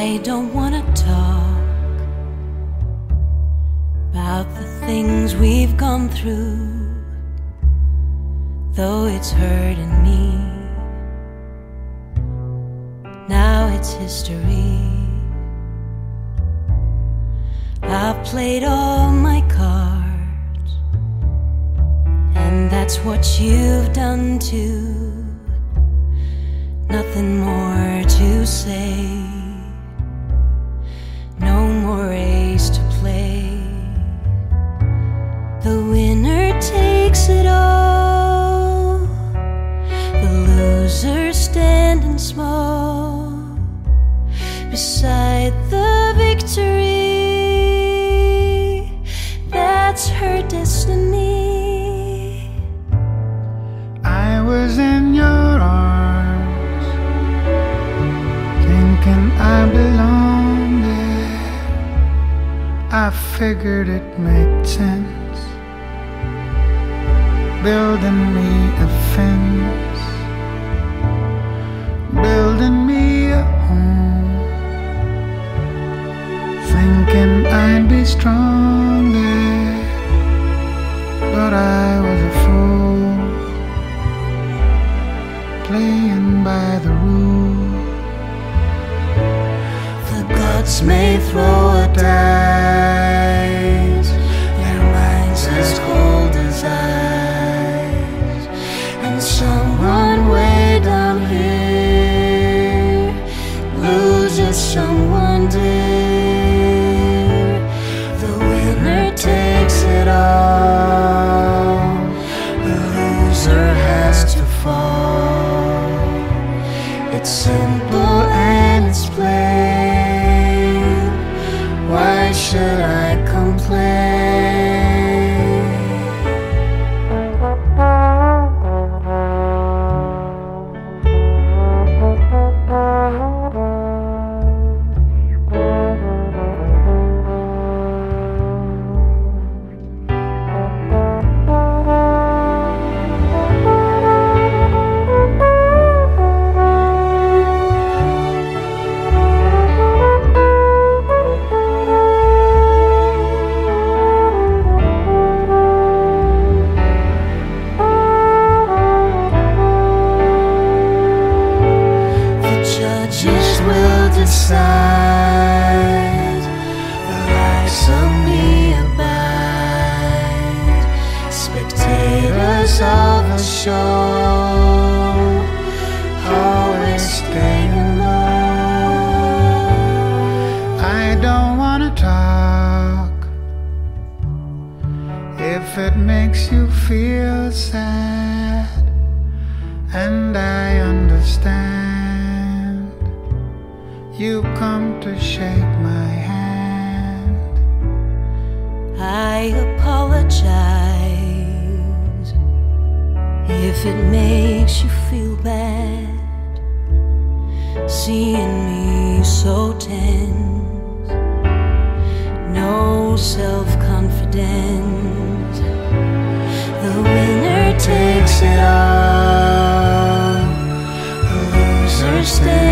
I don't wanna talk about the things we've gone through, though it's hurting me. Now it's history. I've played all my cards, and that's what you've done too. Nothing more to say, no more race to play. The winner takes it all, the loser standing small beside the victory. That's her destiny. I was in your arms, thinking I belonged there. I figured it made sense, building me a fence, building me a home, thinking I'd be strong there. But I was a fool, playing by the rules. The gods may throw a dice, their minds as cold as ice, and someone way down here loses someone dear. The winner takes it all, the loser has to fall. It's simple and it's plain. Why should I complain? Decide, the likes of me abide, spectators of the show, always staying low. I don't wanna talk if it makes you feel sad, and I understand. You come to shake my hand. I apologize if it makes you feel bad, seeing me so tense, no self-confidence. The winner takes it all, the loser stays.